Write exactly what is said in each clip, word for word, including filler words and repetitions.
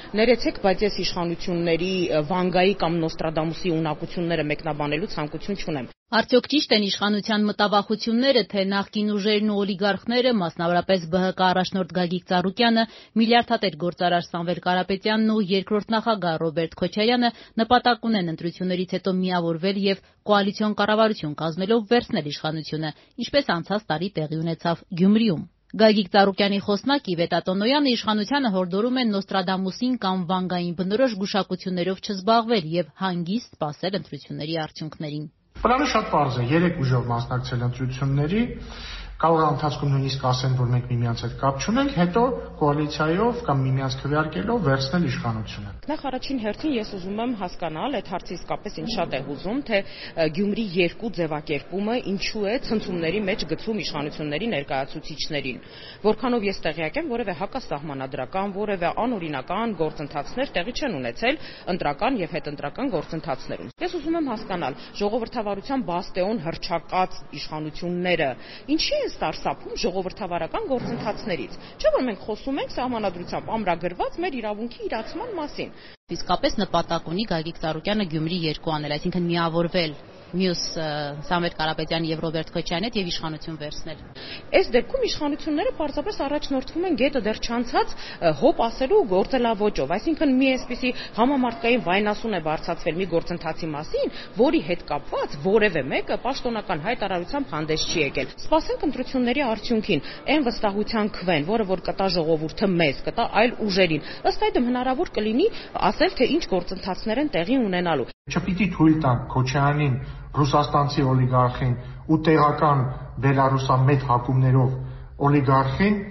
Ներեցեք, բայց ես իշխանությունների Վանգայի կամ Նոստրադամուսի ունակությունները մեկնաբանելու ցանկություն չունեմ։ Արդյոք ճիշտ են իշխանության մտավախությունները, թե նախկին ուժերն ու օլիգարխները, մասնավորապես Բ Հ Կ առաջնորդ Գագիկ Ծառուկյանը, միլիարդատեր գործարար Սամվել Կարապետյանն ու երկրորդ նախագահ Ռոբերտ Քոչարյանը նպատակ ունեն ընտրություններից հետո միավորվել եւ կոալիցիոն կառավարություն կազմելով վերցնել իշխանությունը, ինչպես անցած տարի տեղի ունեցավ Գյումրիում։ Գագիկ Ծառուկյանի խոսնակ Իվետ Ատոնոյանը իշխանությանը հորդորում է Նոստրադամուսին կամ Վանգային բնորոշ գուշակություններով չզբաղվել եւ հանգիստ սպասել ընտրությունների արդյունքներին։ Պլանը շատ պարզ է, երեք ուժով մասնակցել ընտրությունների, կարող է ընթացքում նույնիսկ ասեն, որ մենք միմյանց հետ կապ չունենք, հետո կոալիցիայով կամ միմյանց քվեարկելով վերցնել իշխանությունը։ Նախ առաջին հերթին ես ուզում եմ հասկանալ, այդ հարցը իսկապես ինձ շատ է հուզում, թե Գյումրի երկու ձևակերպումը ինչու է ցնցումների մեջ գցում իշխանությունների ներկայացուցիչներին։ Որքանով ես տեղյակ եմ, որևէ հակասահմանադրական, որևէ անօրինական գործընթացներ տեղի չեն ունեցել ընտրական եւ հետընտրական գործընթացներում։ Ես ուզում եմ հասկանալ, ժողովրդավարության բաստեոն հռչակած իշխանությունները ինչի են սարսափում ժողովրդավարական գործընթացներից։ Չէ՞ որ մենք խոսում ենք սահմանադրությամբ ամրագրված մեր իրավունքի իրացման մասին։ Իսկապես նպատակ ունի Գագիկ Ծառուկյանը Գյումրի երկու անել, այսինքն միավորվել մյուս Սամվել Կարապետյանի եւ Ռոբերտ Քոչարյանի հետ եւ իշխանություն վերցնել։ Այս դեպքում իշխանությունները պարզապես առաջնորդվում են գետը դեռ չանցած հոп ասելու գործելավոճով, այսինքն մի այսպիսի համամարտկային վայնասուն է բարձրացվել մի գործընթացի մասին, որի հետ կապված որևէ մեկը պաշտոնական հայտարարությամբ հանդես չի եկել։ Սպասենք ընտրությունների արդյունքին, այն վստահության քվեն, որը որ կտա ժողովուրդը մեզ, կտա այլ ուժերին։ Ըստ այդմ հնարավոր կլինի ասել, թե ինչ գործընթացներ են տեղի ունենալու։ Չպիտի թույլ տանք Քոչարյանին, ռուսաստանցի օլիգարխին ու տեղական բելարուսամետ հակումներով օլիգարխին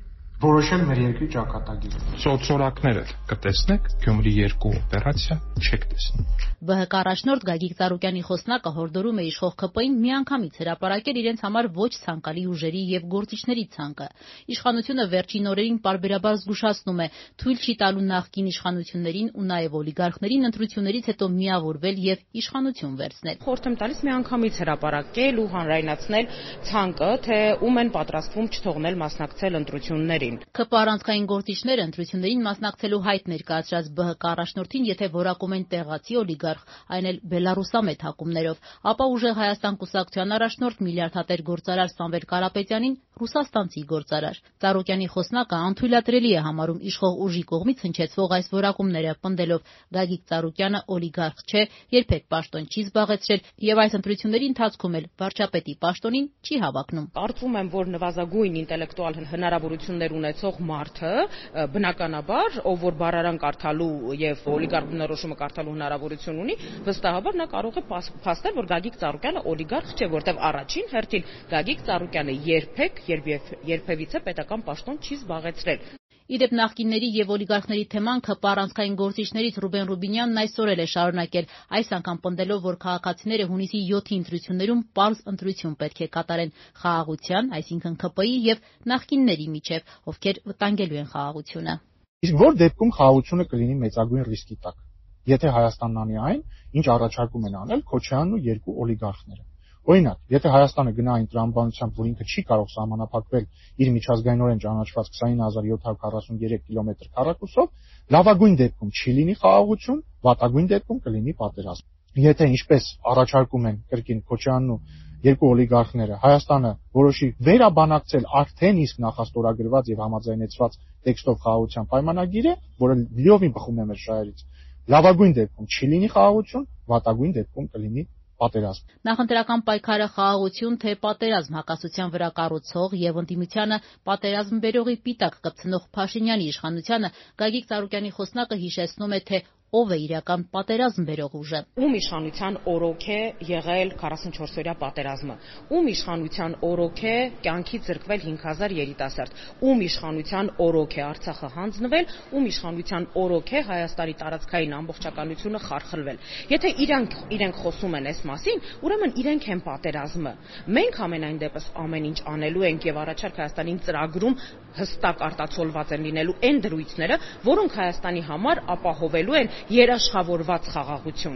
որոշել մեր երկրի ճակատագիրը։ Սոցորակները կտեսնեք, Գյումրի երկու օպերացիա չեք տեսնի։ Բ Հ Կ առաջնորդ Գագիկ Ծառուկյանի խոսնակը հորդորում է իշխող K P-ին միանգամից հրապարակել իրենց համար ոչ ցանկալի ուժերի եւ գործիչների ցանկը։ Իշխանությունը վերջին օրերին պարբերաբար զգուշացնում է, թույլ չի տալու նախկին իշխանություններին ու նաեւ օլիգարխներին ընտրություններից հետո միավորվել եւ իշխանություն վերցնել։ Խորհուրդ եմ տալիս միանգամից հրապարակել ու հանրայնացնել ցանկը, թե ում են պատրաստվում չթողնել մասնակցել ընտրություններին։ K P առանցքային գործիչները ընտրություններին մասնակցելու հայտ ներկայացրած Բ Հ Կ առաջնորդին, եթե որակում են տեղացի օլիգարխ, այն էլ բելարուսամետ հակումներով, ապա ուժեղ Հայաստան կուսակցության առաջնորդ միլիարդատեր գործարար Սամվել Կարապետյանին ռուսաստանցի գործարար։ Ծառուկյանի խոսնակը անթույլատրելի է համարում իշխող ուժի կողմից հնչեցվող այս որակումները, պնդելով Գագիկ Ծառուկյանը օլիգարխ չէ, երբեք պաշտոն չի զբաղեցրել եւ այս ընտրությունների ընթացքում էլ վարչապետի պաշտոնին չի հավակնում։ Կարծում եմ, որ նվազագույն ինտելեկտուալ հնարավորություններ ունեցող մարդը, բնականաբար, ով որ բառարան կարդալու եւ օլիգարխ բնորոշումը կարդալու հնարավորություն ունի, վստահաբար նա կարող է փաստել, որ Գագիկ Ծառուկյանը օլիգարխ չէ, որտեղ առաջին հերթին Գագիկ Ծառուկյանը երբեք երբևիցե պետական պաշտոն չի զբաղեցրել։ Իդեպ նախկինների եւ օլիգարխների թեման K P առանցքային գործիչներից Ռուբեն Ռուբինյանն այսօր էլ է շարունակել, այս անգամ պնդելով, որ քաղաքացիները հունիսի յոթի ընտրություններում պարզ ընտրություն պետք է կատարեն խաղաղության, այսինքն K P-ի եւ նախկինների միջև, ովքեր վտանգելու են խաղաղությունը։ Իսկ որ դեպքում խաղաղությունը կլինի մեծագույն ռիսկի տակ, եթե Հայաստանն անի այն, ինչ առաջարկում են անել Քոչարյանն ու երկու օլիգարխները։ Օրինակ, եթե Հայաստանը գնա այն տրամաբանությամբ, որ ինքը չի կարող սահմանափակվել իր միջազգայինորեն ճանաչված քսանինը հազար յոթ հարյուր քառասուններեք կիլոմետր քառակուսով, լավագույն դեպքում չի լինի խաղաղություն, վատագույն դեպքում կլինի պատերազմ։ Եթե ինչպես առաջարկում են կրկին Քոչարյանն ու երկու օլիգարխները, Հայաստանը որոշի վերաբանակցել արդեն իսկ նախաստորագրված եւ համաձայնեցված տեքստով խաղաղության պայմանագիրը, որը լիովին բխում է մեր շահերից, լավագույն դեպքում չի լինի խաղաղություն, վատագույն դեպքում կլինի պատերազմ։ Նախընտրական պայքարը խաղաղություն թե պատերազմ հակասության վրա կառուցող եւ ընդդիմությանը պատերազմ բերողի պիտակ կպցնող Փաշինյանի իշխանությանը Գագիկ Ծառուկյանի խոսնակը հիշեցնում է, թե ով է իրական պատերազմ բերող ուժը։ Ում իշխանության օրոք է եղել քառասունչորսօրյա պատերազմը, ում իշխանության օրոք է կյանքի զրկվել հինգ հազար երիտասարդ, ում իշխանության օրոք է Արցախը հանձնվել, ում իշխանության օրոք է Հայաստանի տարածքային ամբողջականությունը խարխլվել։ Եթե իրանք իրենք խոսում են այս մասին, ուրեմն իրենք են պատերազմը։ Մենք ամենայն դեպս ամեն ինչ անելու ենք եւ առաջարկ Հայաստանին ծրագրում հստակ արտացոլված են լինելու այն դրույթները, որոնք Հայաստանի համար ապահովելու են երաշխավորված խաղաղություն։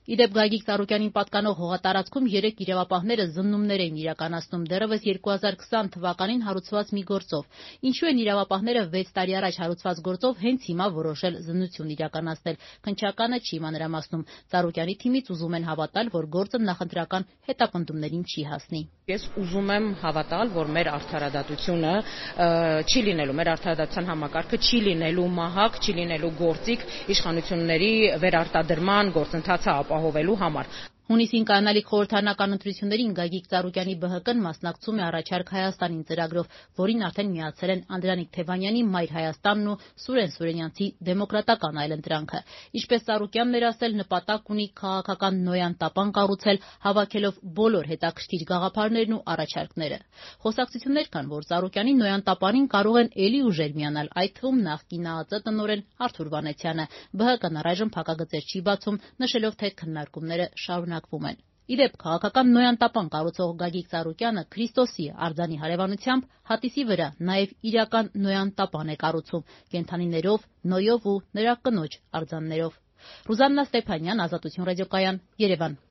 Իդեպ Գագիկ Ծառուկյանին պատկանող հողատարածքում երեք իրավապահները զննումներ էին իրականացնում դեռևս երկու հազար քսան թվականին հարուցված մի գործով։ Ինչու են իրավապահները վեց տարի առաջ հարուցված գործով հենց հիմա որոշել զննություն իրականացնել։ Քննչականը չի մանրամասնում։ Ծառուկյանի թիմից ուզում են հավատալ, որ գործը նախընտրական հետապնդումներին չի հասնի։ Ես ուզում եմ հավատալ, որ մեր արդարադատությունը չի լինելու, մեր արդարադատության համակարգը չի լինելու մահակ, չի լինելու գործիք իշխանությունների վերարտադրման գործընթացը ապահովելու համար։ Հունիսին կայանալիք խորհրդարանական ընտրություններին Գագիկ Ծառուկյանի Բ Հ Կն մասնակցում է առաջարկ Հայաստանին ծրագրով, որին արդեն միացել են Անդրանիկ Թևանյանի Մայր Հայաստանն ու Սուրեն Սուրենյանցի Դեմոկրատական այլընտրանքը։ Ինչպես Ծառուկյանն էր ասել, նպատակ ունի քաղաքական նոյան տապան կառուցել, հավաքելով բոլոր հետաքրքիր գաղափարներն ու առաջարկները։ Խոսակցություններ կան, որ Ծառուկյանի նոյան տապանին կարող են էլի ուժեր միանալ, այդ թվում նախկին ԱԱԾ տնօրեն Արթուր Վանեցյանը։ Բ Հ Կն առայժմ փակագծեր չի բացում, նշելով, թե քննարկումները շարունակվում են։ Իդեպ քաղաքական նոյան տապան կառուցող Գագիկ Ծառուկյանը Քրիստոսի արձանի հարևանությամբ հատիսի վրա նաև իրական նոյան տապան է կառուցում կենդանիներով, նոյով ու նրա կնոջ արձաններով։ Ռուզաննա Ստեփանյան, Ազատություն ռադիոկայան, Երևան։